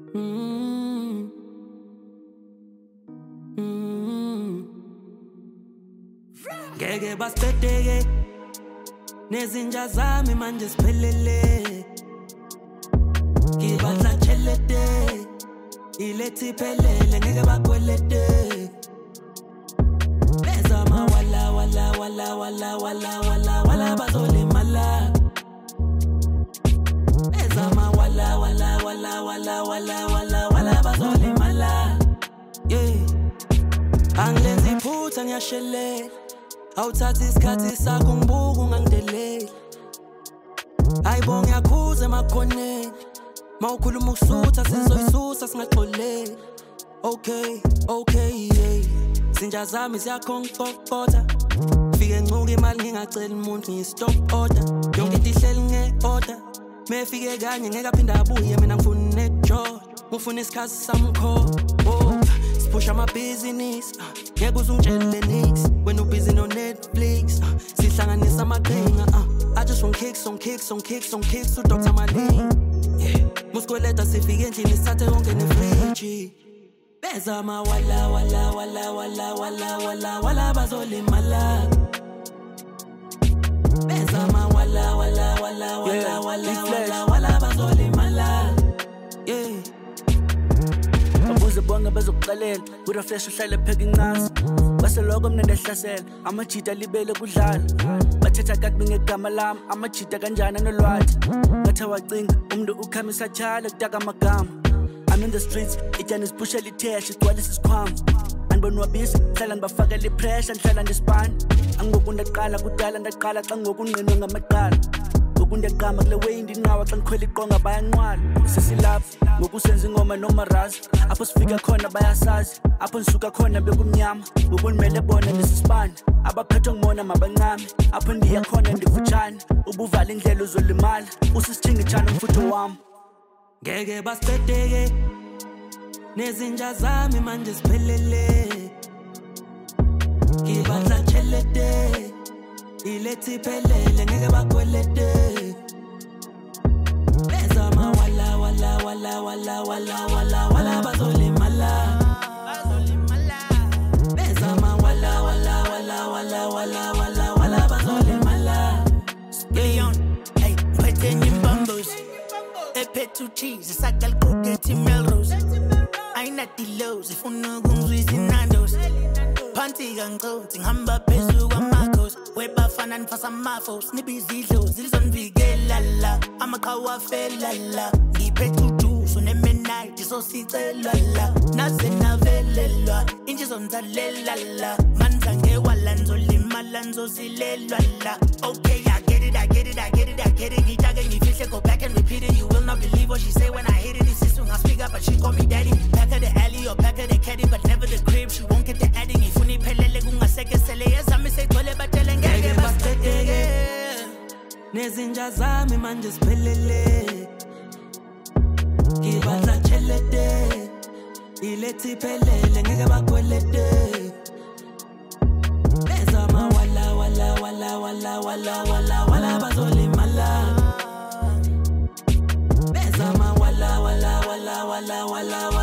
Ngeke basibhedeke nezinja zami manje siphelele Ngibatla chelete ilethi phelele ngeke bakwelete Bezama wala bazolimala Bezama wala bazolimala Yeah Angilenzi iphutha ngiyashelela Awuthatha isikhathi sakho ngibuka ungangideleli Ayibonge ngiyakhuza emakhoneni Mawukhuluma ukusutha sizoyisusa singaxoleli Okay yeah Zinja zami ziyakhongqokotha Fike ncuka imali ngingacela umuntu ngiyi-stop order Yonke into ihleli nge-order Mefike kanye ngeke aphinda abuye mina ngifuna ne-George Ngifuna isikhathi samkho Sipusha amabhizinisi Ngeke uze ungitshele nix Wena ubhizi no Netflix Sihlanganisa amaqhinga I just want kicks on kicks uDr. Malini Yeah Musikweleta sifike endlini sithathe wonke nefriji Bezama wala bazolimala Bezama wala bazolimala Yeah Babuze bonke bezokuqalela Kurefresh uhlale pheka incasa Base lokho mnende ehlasela Amajita libele kudlala Bathetha kakubi ngegama lami Amajita kanjani anolwathi Ngathi wacinga umuntu ukhamisa tshale kutaka amagama I'm in the streets Ityani sipushela itesh igcwalisa isikhwama Anibona wabisi Hlala ngibafakela ipressure Nhlala ndispani Angiboku ndaqala kudala ndaqala Xa ngoku nqinwe ngamaqala Ngoku ndiyaqama kule way ndinqawa Xa ngikhwela iqonga bayanqwala Sisilapha ngoku senza ingoma nomarazi Apho sifika khona bayasazi Apho nisuka khona bekumnyama Ngoku ndimele bona ndisisibani Abaphethwe ngibona mabancame Apho ndiya khona ndifutshane Ubuvala indlela uzolimala Usisithinga itshana umfutho wami Ngeke basibhedeke nezinja zami manje siphelele Ngibatla chelete ilethi phelele ngeke bakwelete Bezama wala bazolimala Bezama wala bazolimala Leon, hey, pwede nyimbambos Epetu cheese, sakal kuketi Melrose Aina tilos, ifuna kungzwisi Nandos Panti gangcozi, ngihamba phezu kwamakhosi Webafana nifasa mafos, nibizidlo, zilizonvikela la Amaqhawe afela la Ngiphethe ujuso nemenayidi sosicelwa la Naze navelelwa, inje zonzalela la Manzange wala nzolimala nzozilelwa la Okay, I get it Ngitake ngifihle, go back and repeat it You will not believe what she say when I hit it This sister I speak up but she call me daddy Back of the alley or back of the caddy But never the crib, she won't get the adding Ifuni pelele kungasekesele Yezami seyigcwele batele ngeke basibhedeke Nezinja zami manje siphelele Ngibatla chelete ilethi phelele ngeke bakwelete Bezama wala bazolimala Bezama wala